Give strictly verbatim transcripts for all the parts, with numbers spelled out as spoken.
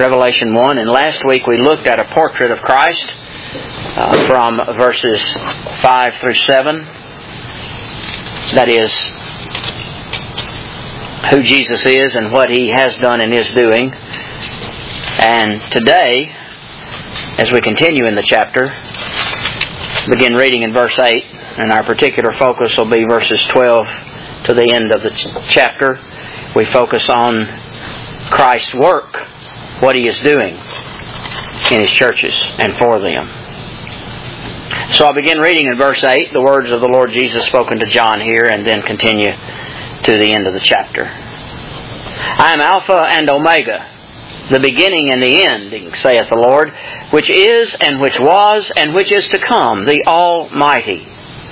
Revelation one. And last week we looked at a portrait of Christ uh, from verses five through seven. That is, who Jesus is and what He has done and is doing. And today, as we continue in the chapter, begin reading in verse eight, and our particular focus will be verses twelve to the end of the ch- chapter. We focus on Christ's work, what He is doing in His churches and for them. So I'll begin reading in verse eight, the words of the Lord Jesus spoken to John here, and then continue to the end of the chapter. I am Alpha and Omega, the beginning and the ending, saith the Lord, which is and which was and which is to come, the Almighty.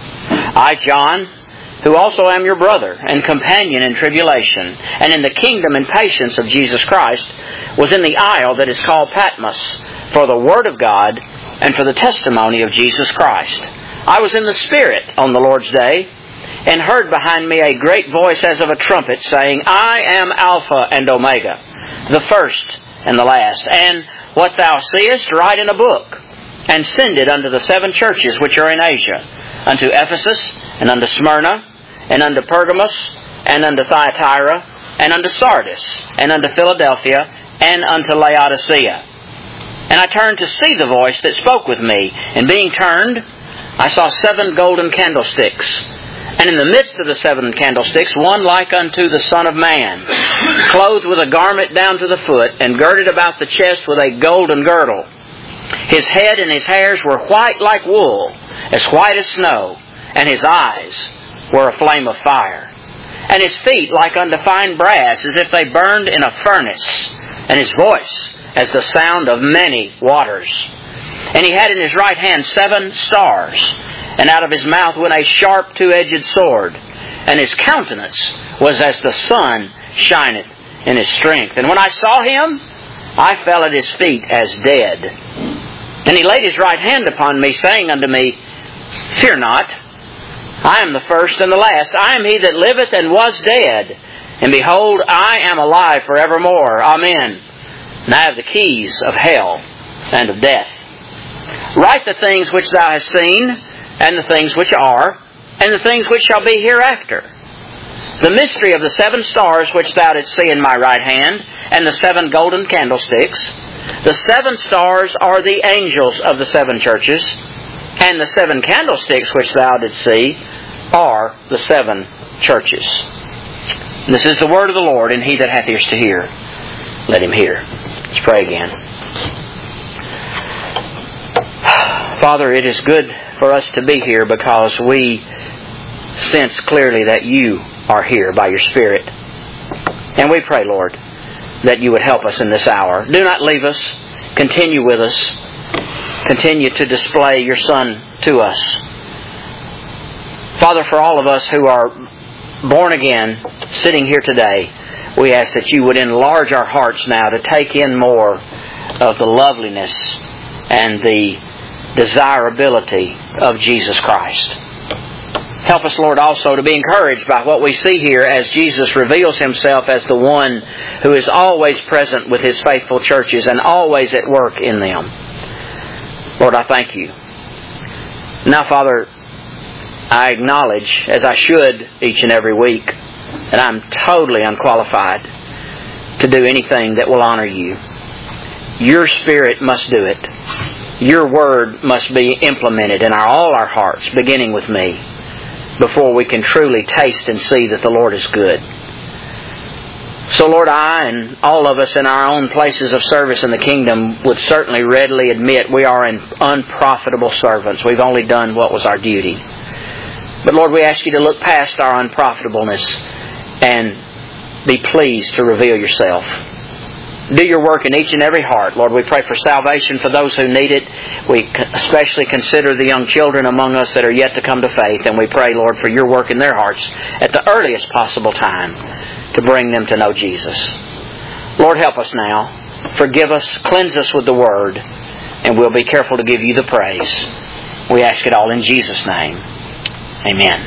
I, John, who also am your brother and companion in tribulation, and in the kingdom and patience of Jesus Christ, was in the isle that is called Patmos, for the Word of God and for the testimony of Jesus Christ. I was in the Spirit on the Lord's day, and heard behind me a great voice as of a trumpet, saying, I am Alpha and Omega, the first and the last. And what thou seest, write in a book, and send it unto the seven churches which are in Asia, unto Ephesus, and unto Smyrna, and unto Pergamos, and unto Thyatira, and unto Sardis, and unto Philadelphia, and unto Laodicea. And I turned to see the voice that spoke with me, and being turned, I saw seven golden candlesticks. And in the midst of the seven candlesticks, one like unto the Son of Man, clothed with a garment down to the foot, and girded about the chest with a golden girdle. His head and his hairs were white like wool, as white as snow, and his eyes were a flame of fire. And his feet like unto fine brass, as if they burned in a furnace, and his voice as the sound of many waters. And he had in his right hand seven stars, and out of his mouth went a sharp two-edged sword, and his countenance was as the sun shineth in his strength. And when I saw him, I fell at his feet as dead. And he laid his right hand upon me, saying unto me, Fear not, I am the first and the last. I am he that liveth and was dead, and behold, I am alive forevermore. Amen. And I have the keys of hell and of death. Write the things which thou hast seen, and the things which are, and the things which shall be hereafter. The mystery of the seven stars which thou didst see in my right hand, and the seven golden candlesticks. The seven stars are the angels of the seven churches, and the seven candlesticks which thou didst see are the seven churches. This is the word of the Lord, and he that hath ears to hear, let him hear. Let's pray again. Father, it is good for us to be here because we sense clearly that you are here by your Spirit. And we pray, Lord, that you would help us in this hour. Do not leave us. Continue with us. Continue to display your Son to us. Father, for all of us who are born again, sitting here today, we ask that you would enlarge our hearts now to take in more of the loveliness and the desirability of Jesus Christ. Help us, Lord, also to be encouraged by what we see here as Jesus reveals Himself as the one who is always present with His faithful churches and always at work in them. Lord, I thank you. Now, Father, I acknowledge, as I should each and every week, that I'm totally unqualified to do anything that will honor you. Your Spirit must do it. Your Word must be implemented in our, all our hearts, beginning with me, before we can truly taste and see that the Lord is good. So, Lord, I and all of us in our own places of service in the kingdom would certainly readily admit we are unprofitable servants. We've only done what was our duty. But, Lord, we ask you to look past our unprofitableness and be pleased to reveal yourself. Do your work in each and every heart. Lord, we pray for salvation for those who need it. We especially consider the young children among us that are yet to come to faith. And we pray, Lord, for your work in their hearts at the earliest possible time to bring them to know Jesus. Lord, help us now. Forgive us. Cleanse us with the Word. And we'll be careful to give you the praise. We ask it all in Jesus' name. Amen.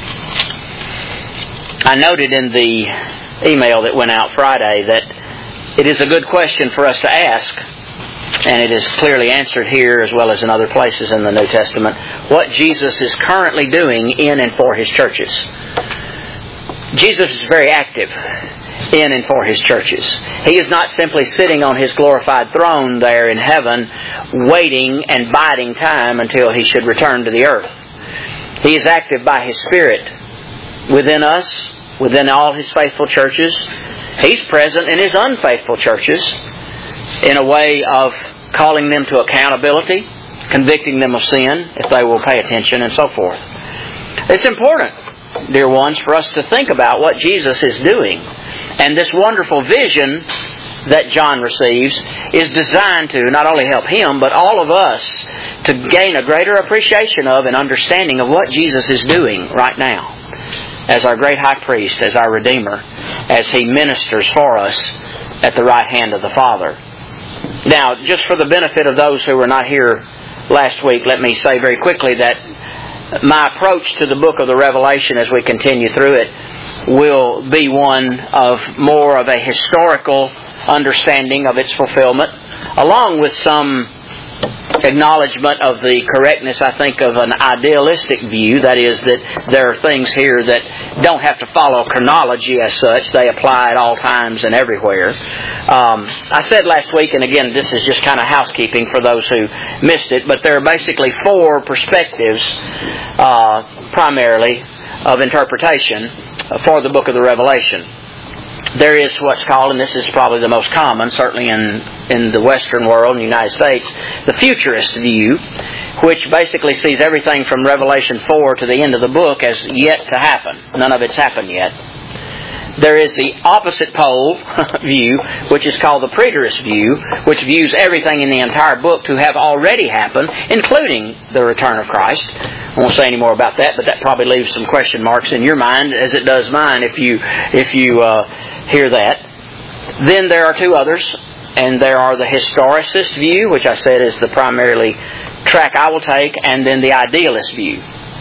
I noted in the email that went out Friday that It is a good question for us to ask, and it is clearly answered here as well as in other places in the New Testament, what Jesus is currently doing in and for His churches. Jesus is very active in and for His churches. He is not simply sitting on His glorified throne there in heaven, waiting and biding time until He should return to the earth. He is active by His Spirit within us, within all His faithful churches. He's present in His unfaithful churches in a way of calling them to accountability, convicting them of sin if they will pay attention, and so forth. It's important, dear ones, for us to think about what Jesus is doing. And this wonderful vision that John receives is designed to not only help him, but all of us to gain a greater appreciation of and understanding of what Jesus is doing right now as our great high priest, as our Redeemer, as He ministers for us at the right hand of the Father. Now, just for the benefit of those who were not here last week, let me say very quickly that my approach to the book of the Revelation as we continue through it will be one of more of a historical understanding of its fulfillment, along with some acknowledgement of the correctness, I think, of an idealistic view. That is, that there are things here that don't have to follow chronology as such. They apply at all times and everywhere. Um, I said last week, and again, this is just kind of housekeeping for those who missed it, but there are basically four perspectives, uh, primarily, of interpretation for the book of the Revelation. There is what's called, and this is probably the most common, certainly in, in the Western world, in the United States, the futurist view, which basically sees everything from Revelation four to the end of the book as yet to happen. None of it's happened yet. There is the opposite pole view, which is called the preterist view, which views everything in the entire book to have already happened, including the return of Christ. I won't say any more about that, but that probably leaves some question marks in your mind, as it does mine, if you if you uh, hear that. Then there are two others, and there are the historicist view, which I said is the primarily track I will take, and then the idealist view.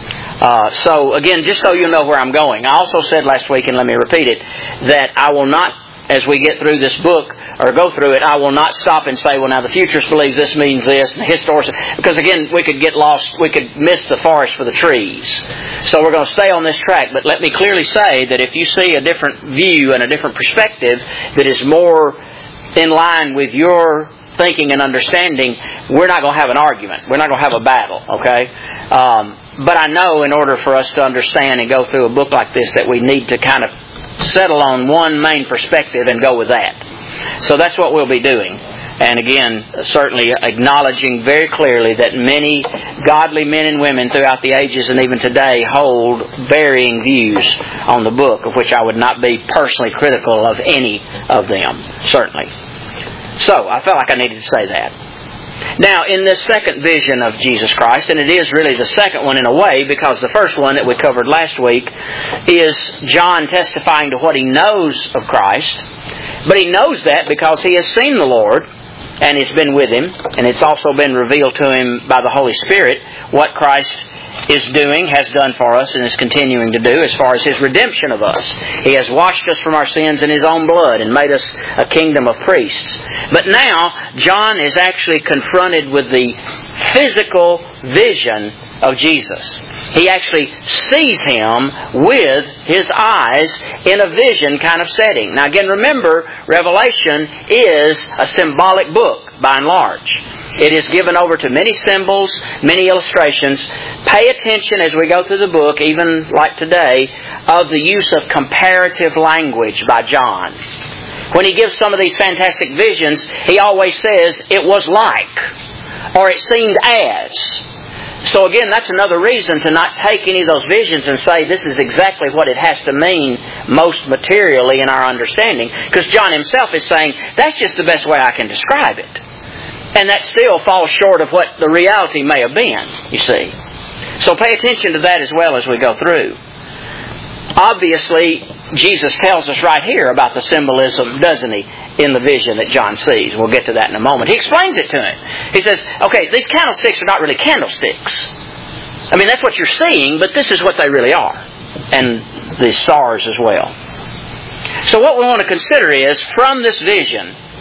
Uh, so, again, just so you know where I'm going, I also said last week, and let me repeat it, that I will not, as we get through this book, or go through it, I will not stop and say, well, now the futurist believes this means this, and the historist, because again, we could get lost, we could miss the forest for the trees. So we're going to stay on this track, but let me clearly say that if you see a different view and a different perspective that is more in line with your thinking and understanding, we're not going to have an argument. We're not going to have a battle, okay? Um, but I know in order for us to understand and go through a book like this that we need to kind of settle on one main perspective and go with that. So that's what we'll be doing. And again, certainly acknowledging very clearly that many godly men and women throughout the ages and even today hold varying views on the book, of which I would not be personally critical of any of them, certainly. So, I felt like I needed to say that. Now, in this second vision of Jesus Christ, and it is really the second one in a way, because the first one that we covered last week is John testifying to what he knows of Christ. But he knows that because he has seen the Lord, and it's been with him, and it's also been revealed to him by the Holy Spirit what Christ is doing, has done for us, and is continuing to do as far as His redemption of us. He has washed us from our sins in His own blood and made us a kingdom of priests. But now, John is actually confronted with the physical vision of Jesus. He actually sees Him with his eyes in a vision kind of setting. Now again, remember, Revelation is a symbolic book by and large. It is given over to many symbols, many illustrations. Pay attention as we go through the book, even like today, of the use of comparative language by John. When he gives some of these fantastic visions, he always says, it was like, or it seemed as. So again, that's another reason to not take any of those visions and say this is exactly what it has to mean most materially in our understanding. Because John himself is saying, that's just the best way I can describe it. And that still falls short of what the reality may have been, you see. So pay attention to that as well as we go through. Obviously, Jesus tells us right here about the symbolism, doesn't he, in the vision that John sees. We'll get to that in a moment. He explains it to him. He says, okay, these candlesticks are not really candlesticks. I mean, that's what you're seeing, but this is what they really are. And the stars as well. So what we want to consider is, from this vision,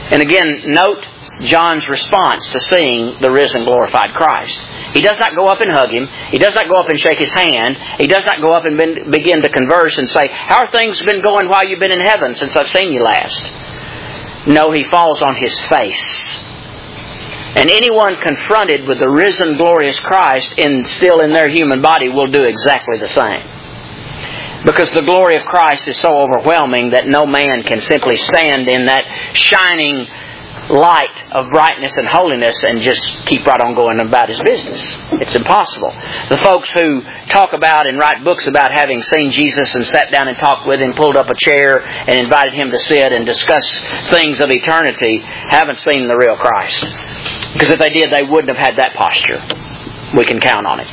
And again, note John's response to seeing the risen, glorified Christ. He does not go up and hug Him. He does not go up and shake His hand. He does not go up and ben, begin to converse and say, how are things been going while you've been in heaven since I've seen you last? No, He falls on His face. And anyone confronted with the risen, glorious Christ in, still in their human body will do exactly the same. Because the glory of Christ is so overwhelming that no man can simply stand in that shining light of brightness and holiness and just keep right on going about his business. It's impossible. The folks who talk about and write books about having seen Jesus and sat down and talked with Him, pulled up a chair and invited Him to sit and discuss things of eternity, haven't seen the real Christ. Because if they did, they wouldn't have had that posture. We can count on it.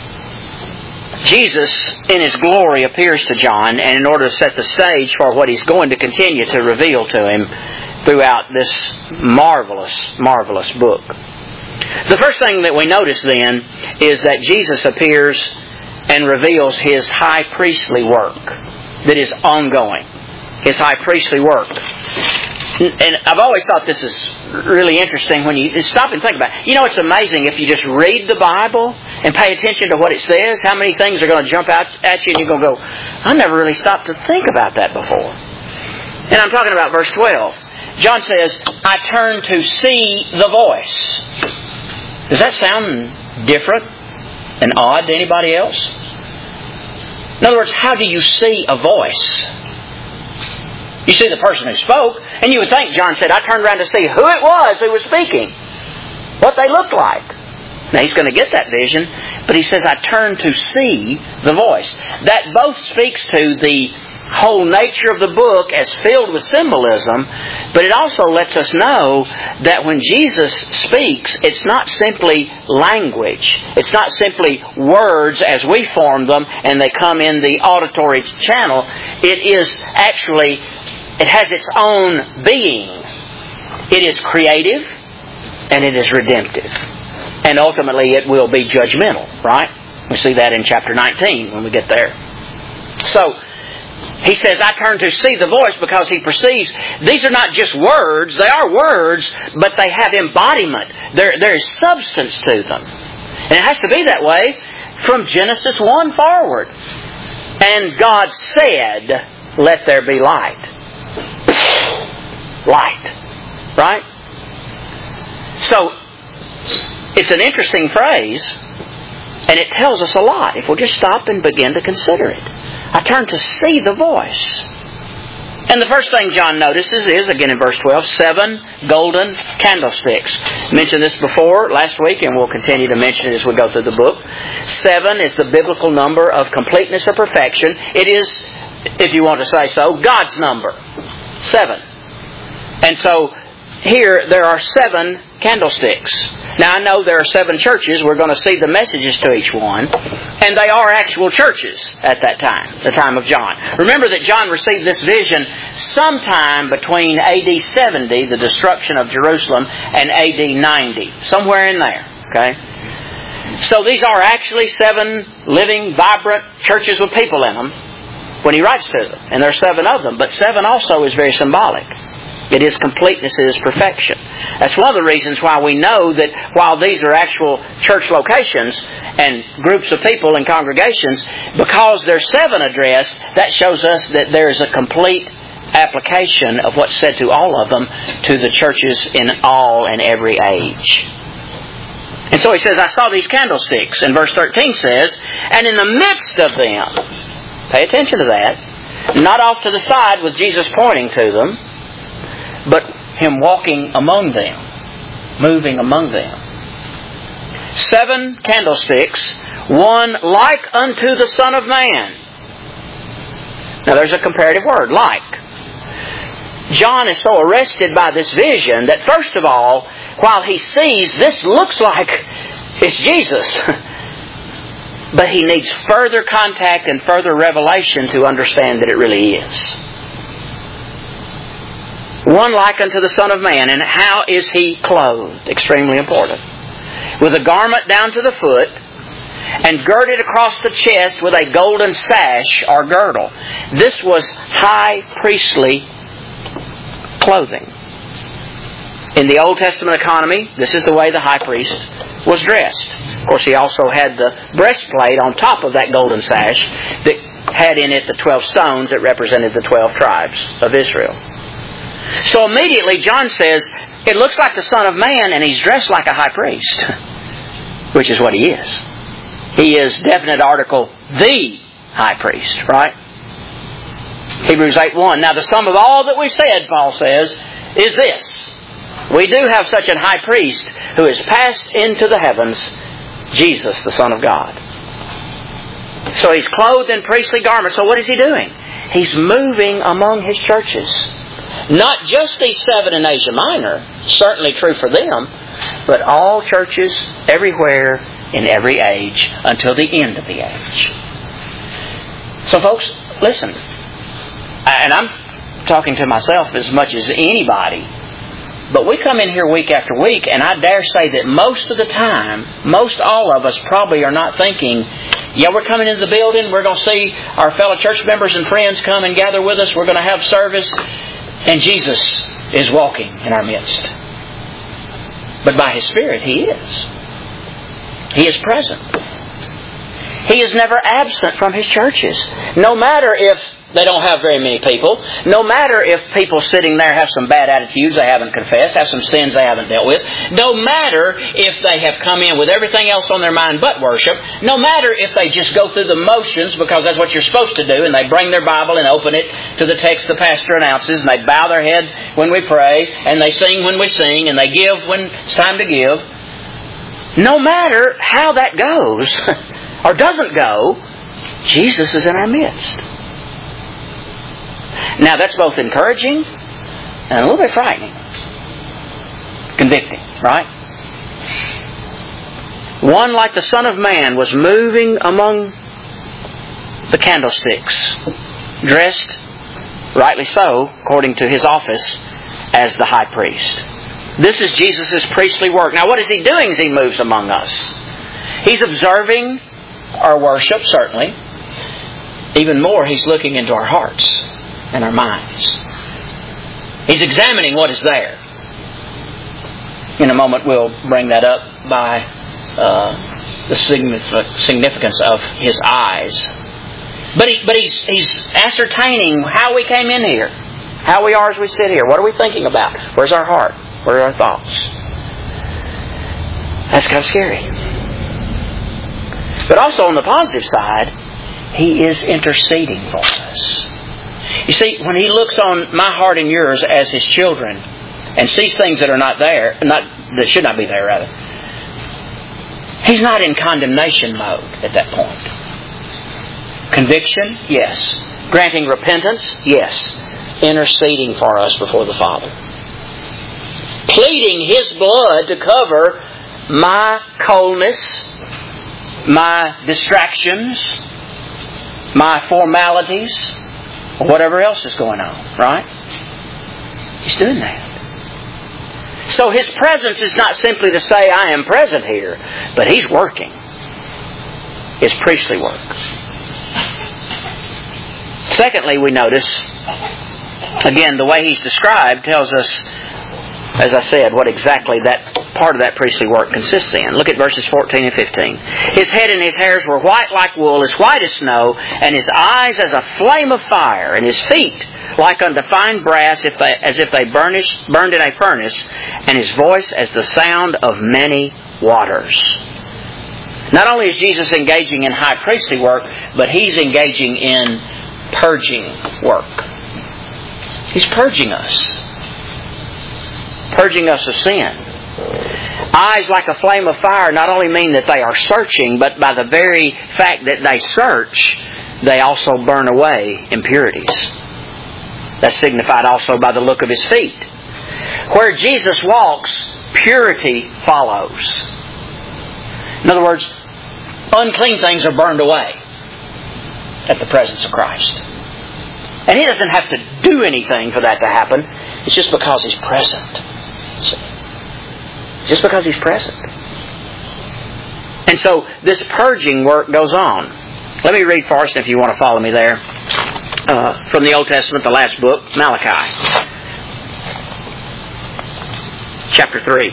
Jesus, in His glory, appears to John, and in order to set the stage for what He's going to continue to reveal to him throughout this marvelous, marvelous book. The first thing that we notice then is that Jesus appears and reveals His high priestly work that is ongoing. His high priestly work. And I've always thought this is really interesting when you stop and think about it. You know, it's amazing if you just read the Bible and pay attention to what it says, how many things are going to jump out at you and you're going to go, I never really stopped to think about that before. And I'm talking about verse twelve. John says, I turn to see the voice. Does that sound different and odd to anybody else? In other words, how do you see a voice? You see the person who spoke, and you would think, John said, I turned around to see who it was who was speaking, what they looked like. Now he's going to get that vision, but he says, I turn to see the voice. That both speaks to the whole nature of the book as filled with symbolism, but it also lets us know that when Jesus speaks, it's not simply language. It's not simply words as we form them and they come in the auditory channel. It is actually, it has its own being. It is creative and it is redemptive. And ultimately it will be judgmental, right? We see that in chapter nineteen when we get there. So, he says, I turn to see the voice because he perceives these are not just words. They are words, but they have embodiment. There, there is substance to them. And it has to be that way from Genesis one forward. And God said, let there be light. Light. Right? So, it's an interesting phrase, and it tells us a lot if we'll just stop and begin to consider it. I turn to see the voice. And the first thing John notices is, again in verse twelve, seven golden candlesticks. I mentioned this before last week, and we'll continue to mention it as we go through the book. Seven is the biblical number of completeness or perfection. It is, if you want to say so, God's number. Seven. And so, here there are seven candlesticks. Now I know there are seven churches. We're going to see the messages to each one. And they are actual churches at that time, the time of John. Remember that John received this vision sometime between A D seventy, the destruction of Jerusalem, and A D ninety. Somewhere in there. Okay? So these are actually seven living, vibrant churches with people in them when he writes to them. And there are seven of them. But seven also is very symbolic. It is completeness, it is perfection. That's one of the reasons why we know that while these are actual church locations and groups of people and congregations, because there's seven addressed, that shows us that there is a complete application of what's said to all of them to the churches in all and every age. And so he says, I saw these candlesticks. And verse thirteen says, and in the midst of them, pay attention to that, not off to the side with Jesus pointing to them, but Him walking among them, moving among them. Seven candlesticks, one like unto the Son of Man. Now there's a comparative word, like. John is so arrested by this vision that first of all, while he sees this looks like it's Jesus, but he needs further contact and further revelation to understand that it really is. One like unto the Son of Man. And how is He clothed? Extremely important. With a garment down to the foot, and girded across the chest with a golden sash or girdle. This was high priestly clothing. In the Old Testament economy, this is the way the high priest was dressed. Of course, he also had the breastplate on top of that golden sash that had in it the twelve stones that represented the twelve tribes of Israel. So immediately John says, it looks like the Son of Man and He's dressed like a high priest. Which is what He is. He is, definite article, the high priest, right? Hebrews eight one. Now the sum of all that we've said, Paul says, is this. We do have such a high priest who has passed into the heavens, Jesus, the Son of God. So He's clothed in priestly garments. So what is He doing? He's moving among His churches. Not just these seven in Asia Minor, certainly true for them, but all churches everywhere in every age until the end of the age. So folks, listen. And I'm talking to myself as much as anybody. But we come in here week after week, and I dare say that most of the time, most all of us probably are not thinking, yeah, we're coming into the building, we're going to see our fellow church members and friends come and gather with us, we're going to have service, and Jesus is walking in our midst. But by His Spirit, He is. He is present. He is never absent from His churches. No matter if they don't have very many people, no matter if people sitting there have some bad attitudes they haven't confessed, have some sins they haven't dealt with, no matter if they have come in with everything else on their mind but worship, no matter if they just go through the motions because that's what you're supposed to do, and they bring their Bible and open it to the text the pastor announces, and they bow their head when we pray, and they sing when we sing, and they give when it's time to give. No matter how that goes, or doesn't go, Jesus is in our midst. Now that's both encouraging and a little bit frightening. Convicting, right? One like the Son of Man was moving among the candlesticks, dressed, rightly so, according to His office, as the high priest. This is Jesus' priestly work. Now what is He doing as He moves among us? He's observing our worship, certainly. Even more, He's looking into our hearts and our minds. He's examining what is there. In a moment we'll bring that up by uh, the significance of His eyes. But, he, but he's, he's ascertaining how we came in here. How we are as we sit here. What are we thinking about? Where's our heart? Where are our thoughts? That's kind of scary. But also on the positive side, He is interceding for us. You see, when He looks on my heart and yours as His children and sees things that are not there, not that should not be there, rather, He's not in condemnation mode at that point. Conviction? Yes. Granting repentance? Yes. Interceding for us before the Father. Pleading His blood to cover my coldness, my distractions, my formalities, or whatever else is going on, right? He's doing that. So His presence is not simply to say, I am present here, but He's working. His priestly work. Secondly, we notice, again, the way He's described tells us, as I said, what exactly that part of that priestly work consists in. Look at verses fourteen and fifteen. His head and His hairs were white like wool, as white as snow, and His eyes as a flame of fire, and His feet like unto fine brass, if they, as if they burnished, burned in a furnace, and His voice as the sound of many waters. Not only is Jesus engaging in high priestly work, but He's engaging in purging work. He's purging us. Purging us of sin. Eyes like a flame of fire not only mean that they are searching, but by the very fact that they search, they also burn away impurities. That's signified also by the look of His feet. Where Jesus walks, purity follows. In other words, unclean things are burned away at the presence of Christ. And He doesn't have to do anything for that to happen. It's just because He's present. See? Just because He's present. And so this purging work goes on. Let me read for us, if you want to follow me there, uh, from the Old Testament, the last book, Malachi. chapter three.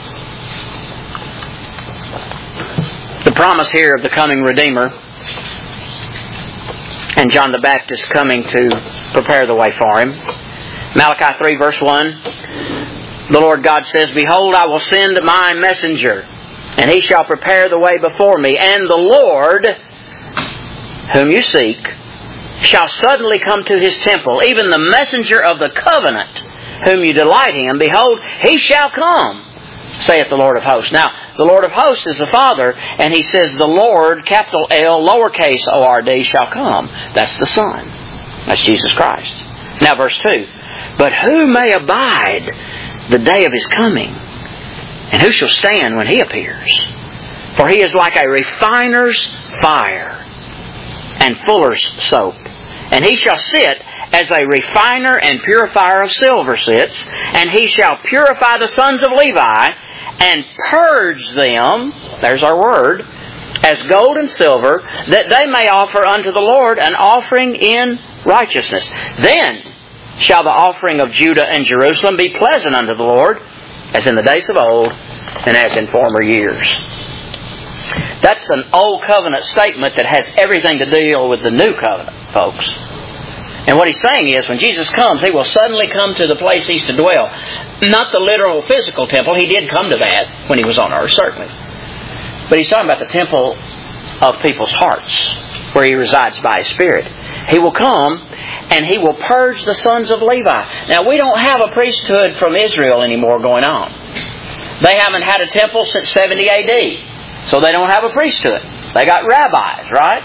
The promise here of the coming Redeemer and John the Baptist coming to prepare the way for Him. Malachi three verse one, the Lord God says, Behold, I will send my messenger, and he shall prepare the way before me. And the Lord, whom you seek, shall suddenly come to His temple, even the messenger of the covenant, whom you delight in. Behold, He shall come, saith the Lord of hosts. Now, the Lord of hosts is the Father, and He says the Lord, capital L, lowercase O R D, shall come. That's the Son. That's Jesus Christ. Now, verse two. But who may abide the day of His coming? And who shall stand when He appears? For He is like a refiner's fire and fuller's soap. And He shall sit as a refiner and purifier of silver sits. And He shall purify the sons of Levi and purge them, there's our word, as gold and silver, that they may offer unto the Lord an offering in righteousness. Then shall the offering of Judah and Jerusalem be pleasant unto the Lord, as in the days of old, and as in former years. That's an old covenant statement that has everything to deal with the new covenant, folks. And what He's saying is, when Jesus comes, He will suddenly come to the place He's to dwell. Not the literal physical temple. He did come to that when He was on earth, certainly. But He's talking about the temple of people's hearts, where He resides by His Spirit. He will come and He will purge the sons of Levi. Now, we don't have a priesthood from Israel anymore going on. They haven't had a temple since seventy A D. So they don't have a priesthood. They got rabbis, right?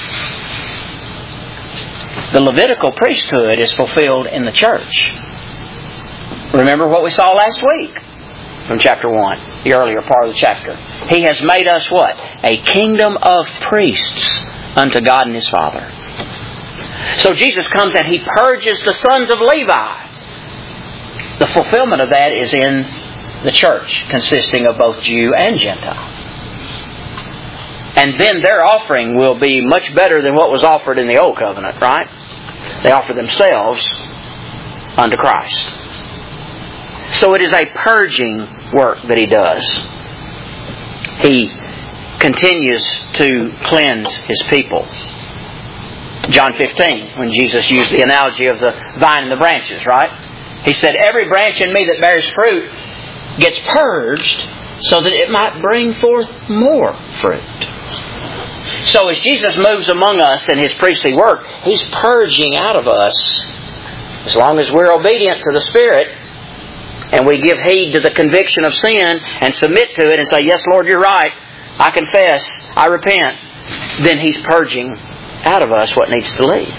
The Levitical priesthood is fulfilled in the church. Remember what we saw last week from chapter one, the earlier part of the chapter. He has made us what? A kingdom of priests unto God and His Father. So Jesus comes and He purges the sons of Levi. The fulfillment of that is in the church, consisting of both Jew and Gentile. And then their offering will be much better than what was offered in the Old Covenant, right? They offer themselves unto Christ. So it is a purging work that He does. He continues to cleanse His people. John fifteen, when Jesus used the analogy of the vine and the branches, right? He said, every branch in me that bears fruit gets purged so that it might bring forth more fruit. So as Jesus moves among us in His priestly work, He's purging out of us, as long as we're obedient to the Spirit, and we give heed to the conviction of sin and submit to it and say, yes, Lord, you're right. I confess. I repent. Then He's purging out of us what needs to leave.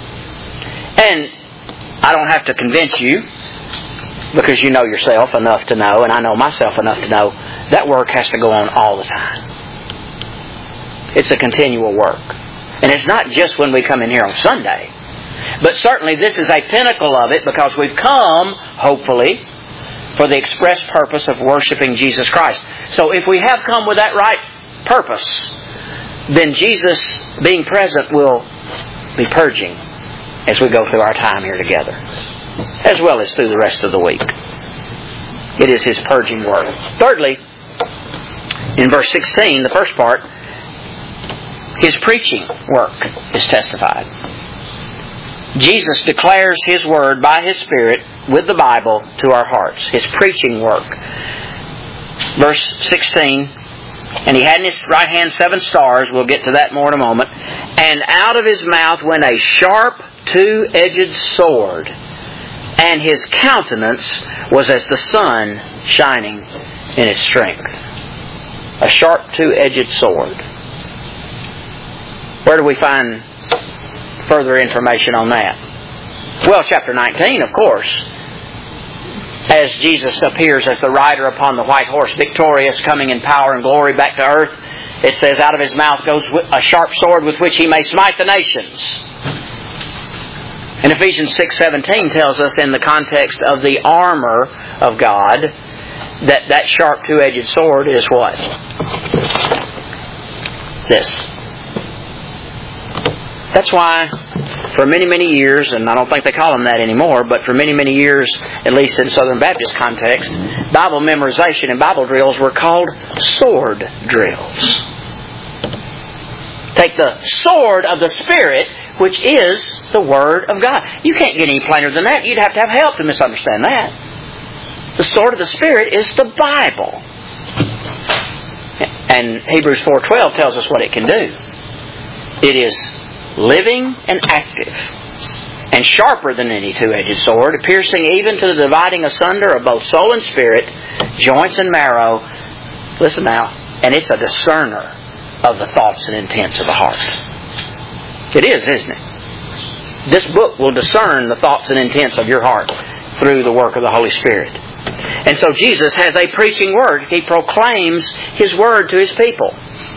And I don't have to convince you, because you know yourself enough to know, and I know myself enough to know, that work has to go on all the time. It's a continual work. And it's not just when we come in here on Sunday. But certainly this is a pinnacle of it, because we've come, hopefully, for the express purpose of worshiping Jesus Christ. So if we have come with that right purpose, then Jesus, being present, will be purging as we go through our time here together, as well as through the rest of the week. It is His purging work. Thirdly, in verse sixteen, the first part, His preaching work is testified. Jesus declares His Word by His Spirit with the Bible to our hearts. His preaching work. Verse sixteen, and He had in His right hand seven stars. We'll get to that more in a moment. And out of His mouth went a sharp two-edged sword, and His countenance was as the sun shining in its strength. A sharp two-edged sword. Where do we find further information on that? Well, chapter nineteen, of course. As Jesus appears as the rider upon the white horse, victorious, coming in power and glory back to earth, it says, out of His mouth goes a sharp sword with which He may smite the nations. And Ephesians six seventeen tells us, in the context of the armor of God, that that sharp two-edged sword is what? This. That's why For many, many years, and I don't think they call them that anymore, but for many, many years, at least in Southern Baptist context, Bible memorization and Bible drills were called sword drills. Take the sword of the Spirit, which is the Word of God. You can't get any plainer than that. You'd have to have help to misunderstand that. The sword of the Spirit is the Bible. And Hebrews four twelve tells us what it can do. It is living and active, and sharper than any two-edged sword, piercing even to the dividing asunder of both soul and spirit, joints and marrow. Listen now, and it's a discerner of the thoughts and intents of the heart. It is, isn't it? This book will discern the thoughts and intents of your heart through the work of the Holy Spirit. And so Jesus has a preaching word. He proclaims His word to His people.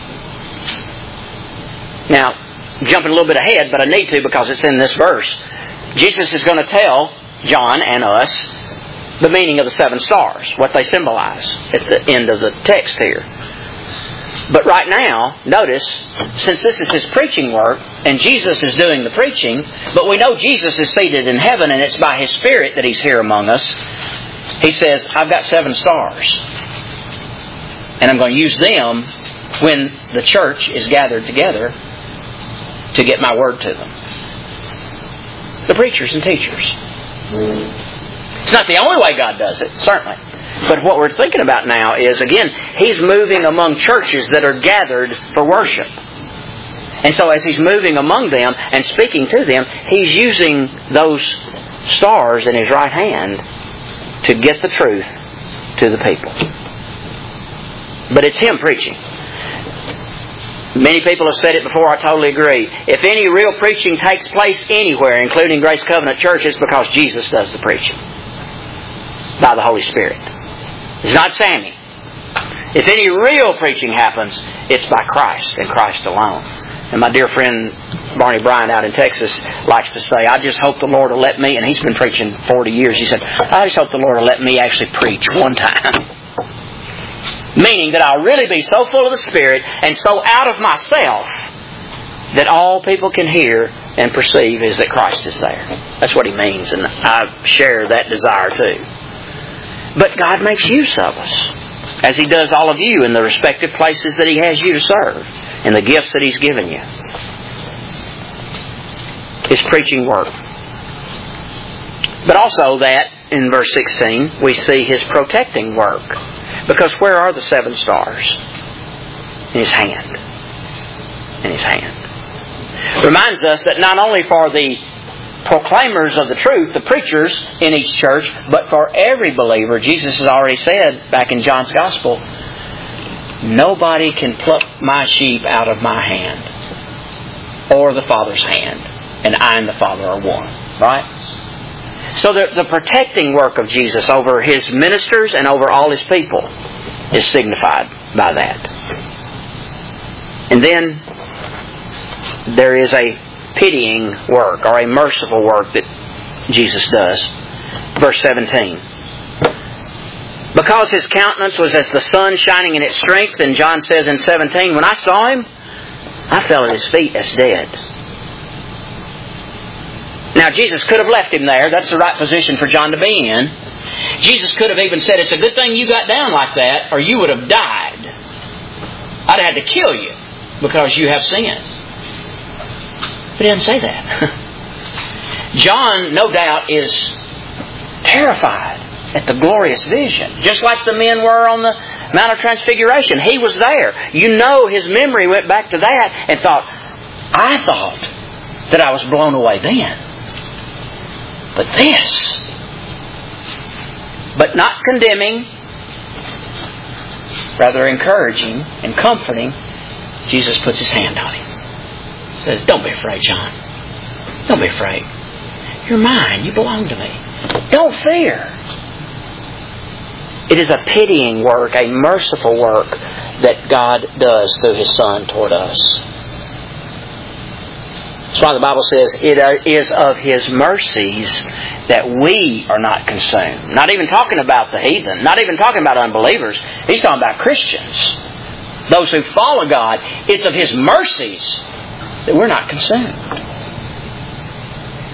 Now, jumping a little bit ahead, but I need to because it's in this verse. Jesus is going to tell John and us the meaning of the seven stars, what they symbolize at the end of the text here. But right now, notice, since this is His preaching work, and Jesus is doing the preaching, but we know Jesus is seated in heaven and it's by His Spirit that He's here among us, He says, I've got seven stars. And I'm going to use them when the church is gathered together to get my word to them. The preachers and teachers. It's not the only way God does it, certainly. But what we're thinking about now is, again, He's moving among churches that are gathered for worship. And so as He's moving among them and speaking to them, He's using those stars in His right hand to get the truth to the people. But it's Him preaching. Many people have said it before, I totally agree. If any real preaching takes place anywhere, including Grace Covenant Church, it's because Jesus does the preaching. By the Holy Spirit. It's not Sammy. If any real preaching happens, it's by Christ and Christ alone. And my dear friend Barney Bryant out in Texas likes to say, I just hope the Lord will let me, and he's been preaching forty years, he said, I just hope the Lord will let me actually preach one time. Meaning that I'll really be so full of the Spirit and so out of myself that all people can hear and perceive is that Christ is there. That's what he means, and I share that desire too. But God makes use of us, as He does all of you in the respective places that He has you to serve, and the gifts that He's given you. His preaching work. But also that, in verse sixteen, we see His protecting work. Because where are the seven stars? In His hand. In His hand. Reminds us that not only for the proclaimers of the truth, the preachers in each church, but for every believer, Jesus has already said back in John's Gospel, nobody can pluck my sheep out of my hand or the Father's hand, and I and the Father are one. Right? So the, the protecting work of Jesus over His ministers and over all His people is signified by that. And then there is a pitying work or a merciful work that Jesus does. Verse seventeen. Because His countenance was as the sun shining in its strength, and John says in seventeen, when I saw Him, I fell at His feet as dead. Now, Jesus could have left Him there. That's the right position for John to be in. Jesus could have even said, it's a good thing you got down like that, or you would have died. I'd have had to kill you because you have sinned. But He didn't say that. John, no doubt, is terrified at the glorious vision. Just like the men were on the Mount of Transfiguration. He was there. You know his memory went back to that and thought, I thought that I was blown away then. But this, but not condemning, rather encouraging and comforting, Jesus puts His hand on him. Says, don't be afraid, John. Don't be afraid. You're mine. You belong to me. Don't fear. It is a pitying work, a merciful work that God does through His Son toward us. That's why the Bible says it is of His mercies that we are not consumed. Not even talking about the heathen. Not even talking about unbelievers. He's talking about Christians. Those who follow God. It's of His mercies that we're not consumed.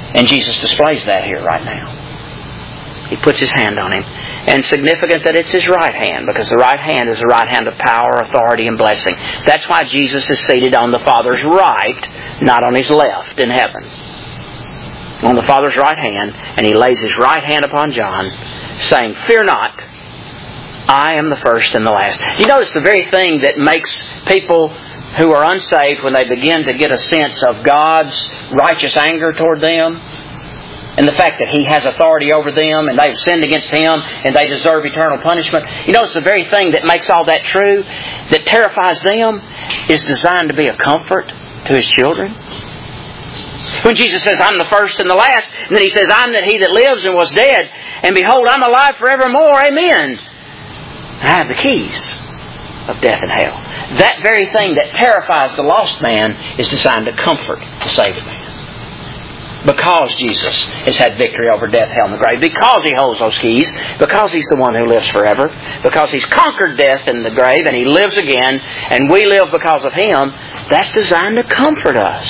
And Jesus displays that here right now. He puts His hand on him. And significant that it's His right hand, because the right hand is the right hand of power, authority, and blessing. That's why Jesus is seated on the Father's right, not on His left in heaven. On the Father's right hand, and He lays His right hand upon John, saying, "Fear not, I am the first and the last." You notice the very thing that makes people who are unsaved, when they begin to get a sense of God's righteous anger toward them, and the fact that He has authority over them, and they've sinned against Him, and they deserve eternal punishment. You notice the very thing that makes all that true, that terrifies them, is designed to be a comfort to His children. When Jesus says, "I'm the first and the last," and then He says, "I'm that He that lives and was dead, and behold, I'm alive forevermore, amen. I have the keys of death and hell." That very thing that terrifies the lost man is designed to comfort the saved man. Because Jesus has had victory over death, hell, and the grave. Because He holds those keys. Because He's the one who lives forever. Because He's conquered death and the grave, and He lives again, and we live because of Him. That's designed to comfort us.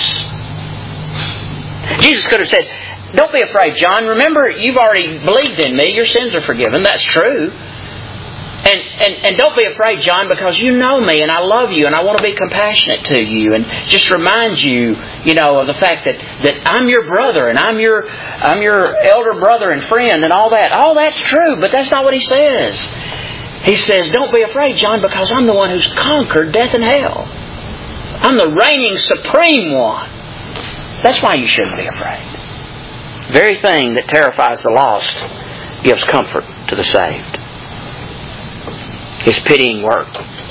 Jesus could have said, "Don't be afraid, John. Remember, you've already believed in Me. Your sins are forgiven." That's true. And, and and don't be afraid, John, because you know Me and I love you and I want to be compassionate to you and just remind you, you know, of the fact that, that I'm your brother and I'm your I'm your elder brother and friend and all that. All that's true, but that's not what He says. He says, "Don't be afraid, John, because I'm the one who's conquered death and hell. I'm the reigning supreme one. That's why you shouldn't be afraid." The very thing that terrifies the lost gives comfort to the saved. His pitying work.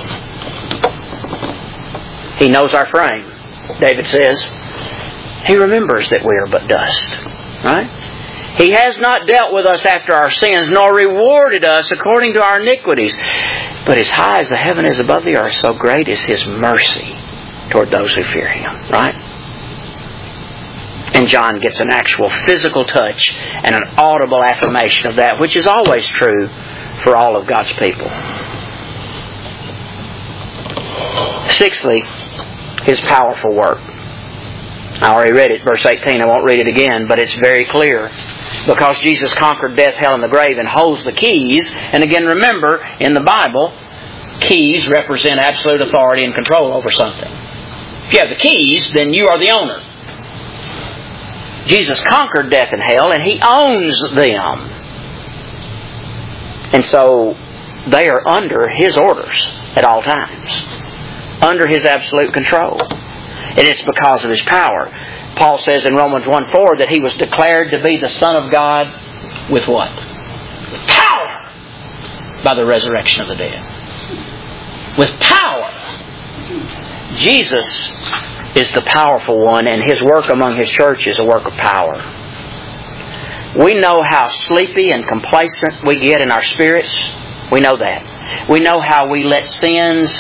He knows our frame. David says, He remembers that we are but dust. Right? He has not dealt with us after our sins, nor rewarded us according to our iniquities. But as high as the heaven is above the earth, so great is His mercy toward those who fear Him. Right? And John gets an actual physical touch and an audible affirmation of that, which is always true for all of God's people. Sixthly, His powerful work. I already read it, verse eighteen. I won't read it again, but it's very clear. Because Jesus conquered death, hell, and the grave and holds the keys. And again, remember, in the Bible, keys represent absolute authority and control over something. If you have the keys, then you are the owner. Jesus conquered death and hell, and He owns them. And so they are under His orders at all times. Under His absolute control. And it's because of His power. Paul says in Romans one four that He was declared to be the Son of God with what? With power! By the resurrection of the dead. With power! Jesus is the powerful one, and His work among His church is a work of power. We know how sleepy and complacent we get in our spirits. We know that. We know how we let sins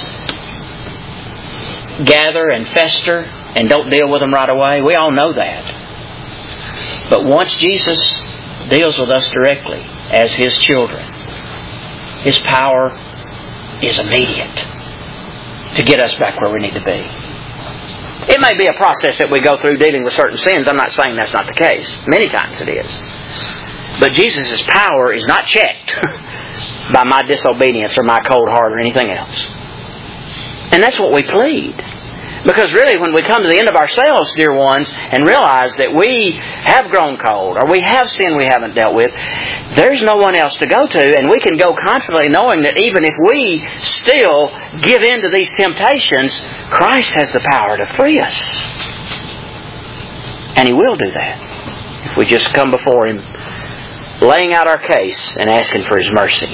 gather and fester and don't deal with them right away. We all know that. But once Jesus deals with us directly as His children, His power is immediate to get us back where we need to be. It may be a process that we go through dealing with certain sins. I'm not saying that's not the case. Many times it is. But Jesus' power is not checked by my disobedience or my cold heart or anything else. And that's what we plead. Because really, when we come to the end of ourselves, dear ones, and realize that we have grown cold, or we have sin we haven't dealt with, there's no one else to go to, and we can go confidently knowing that even if we still give in to these temptations, Christ has the power to free us. And He will do that if we just come before Him, laying out our case and asking for His mercy.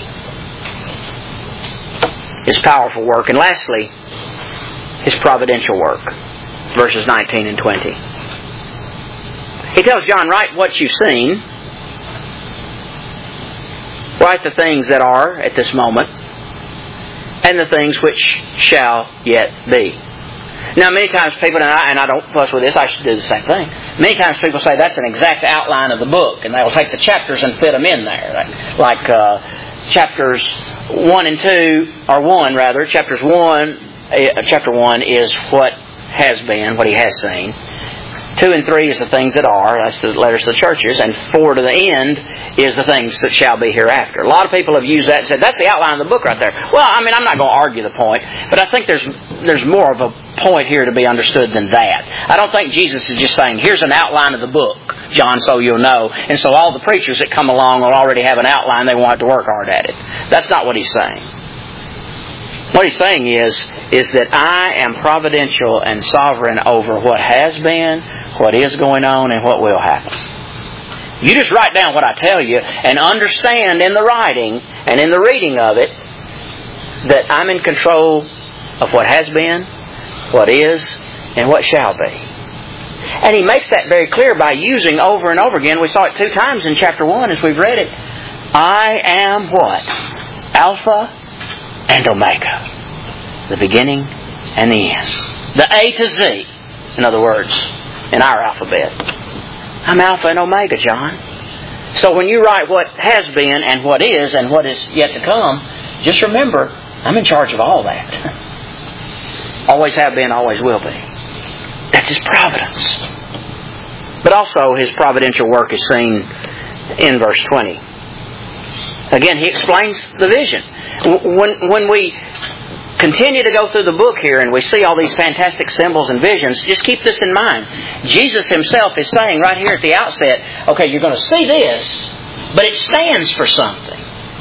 His powerful work. And lastly, His providential work. Verses nineteen and twenty. He tells John, write what you've seen. Write the things that are at this moment, and the things which shall yet be. Now, many times people, and I, and I don't fuss with this, I should do the same thing. Many times people say that's an exact outline of the book, and they'll take the chapters and fit them in there. Like, like uh, chapters one and two, or one rather, chapters one, uh, chapter one is what has been, what he has seen. Two and three is the things that are. That's the letters to the churches. And four to the end is the things that shall be hereafter. A lot of people have used that and said, that's the outline of the book right there. Well, I mean, I'm not going to argue the point, but I think there's there's more of a point here to be understood than that. I don't think Jesus is just saying, here's an outline of the book, John, so you'll know. And so all the preachers that come along will already have an outline. They won't have to work hard at it. That's not what he's saying. What he's saying is, is that I am providential and sovereign over what has been, what is going on, and what will happen. You just write down what I tell you and understand in the writing and in the reading of it that I'm in control of what has been, what is, and what shall be. And he makes that very clear by using over and over again. We saw it two times in chapter one as we've read it. I am what? Alpha and Omega. The beginning and the end. The A to Z, in other words, in our alphabet. I'm Alpha and Omega, John. So when you write what has been and what is and what is yet to come, just remember, I'm in charge of all that. Always have been, always will be. That's His providence. But also His providential work is seen in verse twenty. Again, He explains the vision. When, when we continue to go through the book here and we see all these fantastic symbols and visions, just keep this in mind. Jesus Himself is saying right here at the outset, okay, you're going to see this, but it stands for something.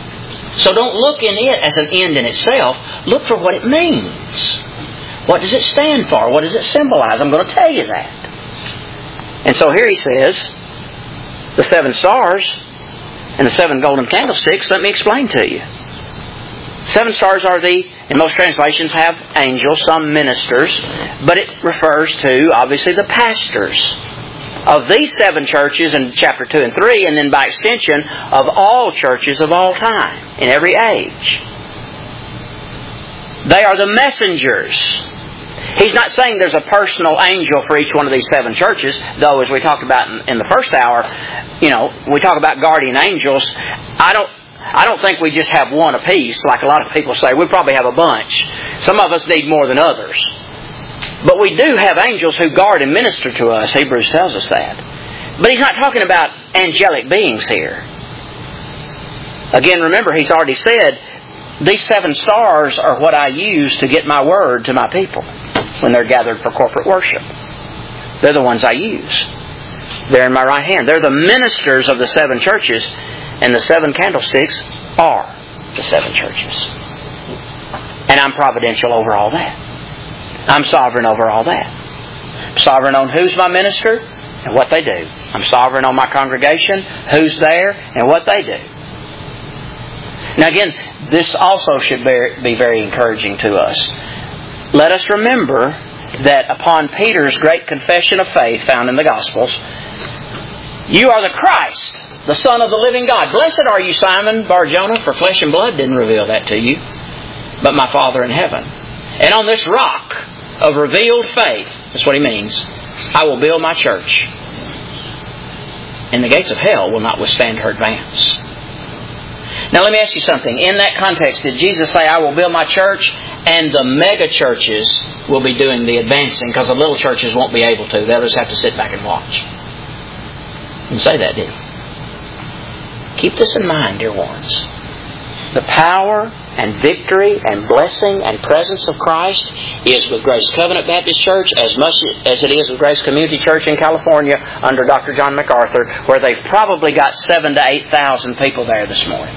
So don't look in it as an end in itself. Look for what it means. What does it stand for? What does it symbolize? I'm going to tell you that. And so here He says, the seven stars and the seven golden candlesticks, let me explain to you. Seven stars are the, in most translations, have angels, some ministers, but it refers to, obviously, the pastors of these seven churches in chapter two and three, and then by extension, of all churches of all time, in every age. They are the messengers. He's not saying there's a personal angel for each one of these seven churches, though as we talked about in, in the first hour, you know, we talk about guardian angels. I don't I don't think we just have one apiece, like a lot of people say. We probably have a bunch. Some of us need more than others. But we do have angels who guard and minister to us. Hebrews tells us that. But He's not talking about angelic beings here. Again, remember, He's already said, these seven stars are what I use to get my word to my people when they're gathered for corporate worship. They're the ones I use. They're in my right hand. They're the ministers of the seven churches, and the seven candlesticks are the seven churches. And I'm providential over all that. I'm sovereign over all that. I'm sovereign on who's my minister and what they do. I'm sovereign on my congregation, who's there, and what they do. Now again, this also should be very encouraging to us. Let us remember that upon Peter's great confession of faith found in the Gospels, you are the Christ, the Son of the living God. Blessed are you, Simon Bar-Jonah, for flesh and blood didn't reveal that to you, but my Father in heaven. And on this rock of revealed faith, that's what he means, I will build my church, and the gates of hell will not withstand her advance. Now let me ask you something. In that context, did Jesus say, I will build my church and the mega churches will be doing the advancing because the little churches won't be able to? They'll just have to sit back and watch. He didn't say that, did He? Keep this in mind, dear ones. The power and victory and blessing and presence of Christ is with Grace Covenant Baptist Church as much as it is with Grace Community Church in California under Doctor John MacArthur, where they've probably got seven to eight thousand people there this morning.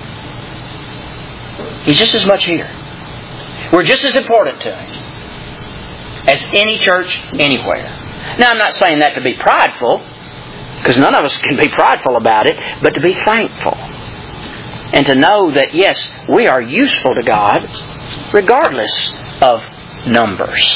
He's just as much here. We're just as important to Him as any church anywhere. Now, I'm not saying that to be prideful, because none of us can be prideful about it, but to be thankful. And to know that, yes, we are useful to God regardless of numbers.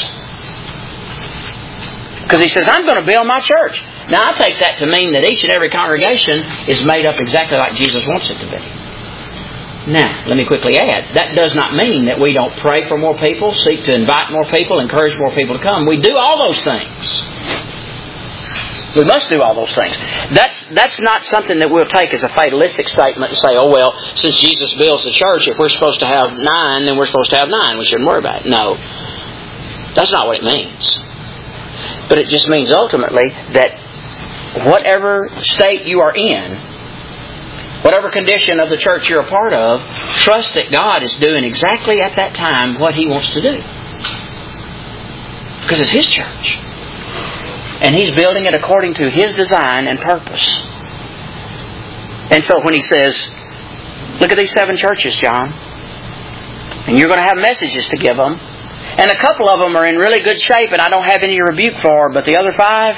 Because He says, I'm going to build my church. Now, I take that to mean that each and every congregation is made up exactly like Jesus wants it to be. Now, let me quickly add, that does not mean that we don't pray for more people, seek to invite more people, encourage more people to come. We do all those things. We must do all those things. That's that's not something that we'll take as a fatalistic statement and say, oh, well, since Jesus builds the church, if we're supposed to have nine, then we're supposed to have nine. We shouldn't worry about it. No. That's not what it means. But it just means ultimately that whatever state you are in, whatever condition of the church you're a part of, trust that God is doing exactly at that time what He wants to do. Because it's His church. And He's building it according to His design and purpose. And so when He says, look at these seven churches, John, and you're going to have messages to give them, and a couple of them are in really good shape and I don't have any rebuke for, but the other five,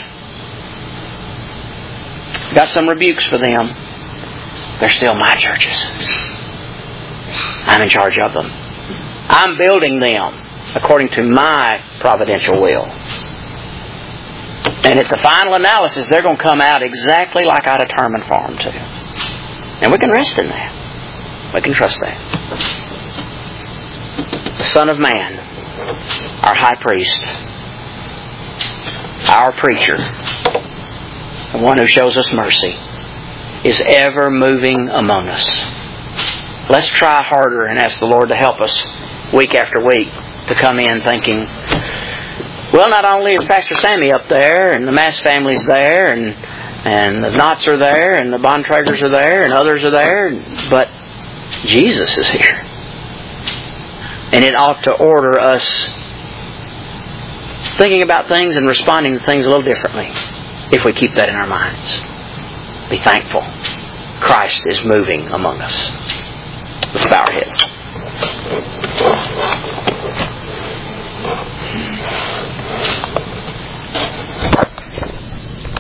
got some rebukes for them. They're still my churches. I'm in charge of them. I'm building them according to my providential will. And at the final analysis, they're going to come out exactly like I determined for them to. And we can rest in that. We can trust that. The Son of Man, our high priest, our preacher, the one who shows us mercy, is ever moving among us. Let's try harder and ask the Lord to help us week after week to come in thinking, well, not only is Pastor Sammy up there and the Mass family's there and and the Knotts are there and the Bontraggers are there and others are there, but Jesus is here. And it ought to order us thinking about things and responding to things a little differently if we keep that in our minds. Be thankful. Christ is moving among us. Let's bow our heads.